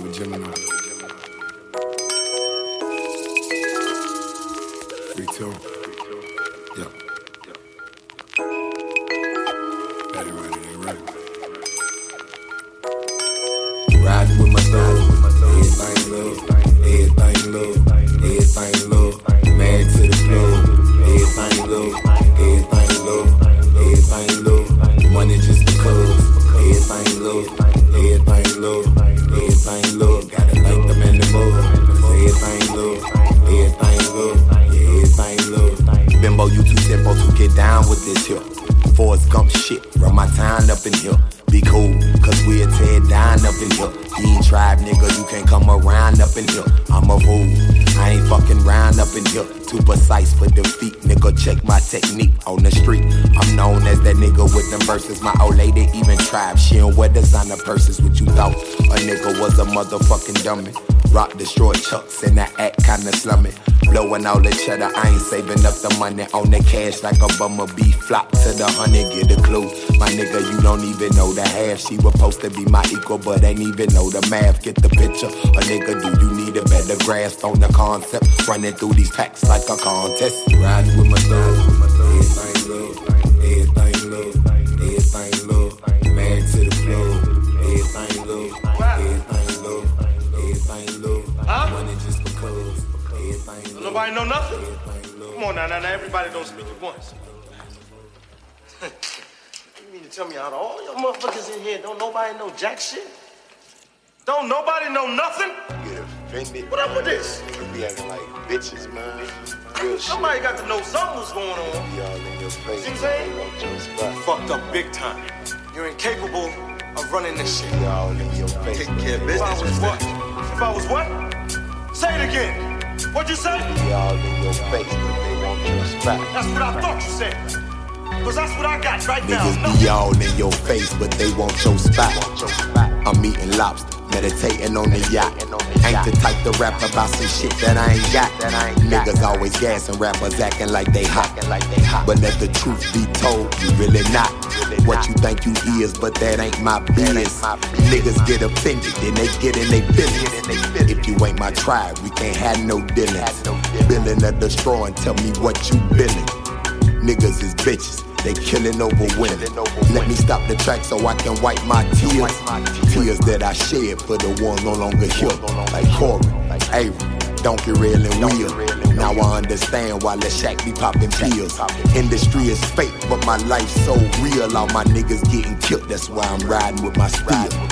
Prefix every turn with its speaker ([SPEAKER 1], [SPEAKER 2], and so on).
[SPEAKER 1] with Gemini. Free two. Yeah. Better right, it ain't right. Riding with my dog. Everything love. Everything love. Everything love. Married to the club. Everything love. Everything love. Everything love. Money just because. Everything love. Everything love. Everything love. Gotta thank the man the move. Everything love. Everything love. Yeah, everything love. Bimbo, you too simple to get down with this here. Forrest Gump shit. Run my time up in here. Be cool, cause we'll tear down up in here. You ain't tribe, nigga, you can't come around up in here. I'm a fool, I ain't fucking round up in here. Too precise for defeat, nigga, check my technique on the street. I'm known as that nigga with them verses. My old lady even tribe, she don't wear designer purses. What you thought a nigga was a motherfucking dummy? Rock destroy chucks and that act kinda slummy. Blowing all the cheddar, I ain't saving up the money on the cash like a bummer bee. Flop to the honey, get a clue. My nigga, you don't even know the half. She was supposed to be my equal, but ain't even know the math. Get the picture, a nigga, do you need a better grasp on the concept? Running through these packs like a contest. Riding with my dog, everything love, everything love, everything love. Married to the club, everything love, everything love, everything love. Money just because.
[SPEAKER 2] Nobody know nothing? Come on now, everybody don't speak at once. You mean to tell me out of all your motherfuckers in here, don't nobody know jack shit? Don't nobody know nothing?
[SPEAKER 3] Get offended.
[SPEAKER 2] What up with this?
[SPEAKER 3] You be acting like bitches, man. Real
[SPEAKER 2] Somebody
[SPEAKER 3] shit.
[SPEAKER 2] got to know something was going on.
[SPEAKER 3] Be all in your face.
[SPEAKER 2] See what I'm saying?
[SPEAKER 3] They want your spot.
[SPEAKER 2] Fucked up big time. You're incapable of running this shit.
[SPEAKER 3] Be all in your face.
[SPEAKER 4] Take care of
[SPEAKER 2] If
[SPEAKER 4] business.
[SPEAKER 2] I was what? If I was what? Say it again. What'd you say?
[SPEAKER 3] Be all in your face, but they want your spot.
[SPEAKER 2] That's what I thought you said. Cause that's what I got right now.
[SPEAKER 1] Niggas be all in your face, but they want your spot. I'm eating lobster, meditating on the yacht. Ain't the type to rap about some shit that I ain't got. Niggas always gassing rappers acting like they hot. But let the truth be told, you really not what you think you is, but that ain't my business. Niggas get offended, then they get in they feelings. If you ain't my tribe, we can't have no dealings. Billing or destroying, tell me what you billing. Niggas is bitches, they killing over women. Let me stop the track so I can wipe my tears. Tears that I shed for the ones no longer here. Like Corey, Avery, Donkey Rail and Wheel. Now I understand why Lil Shaq be popping pills. Industry is fake, but my life's so real. All my niggas getting killed, that's why I'm riding with my steel.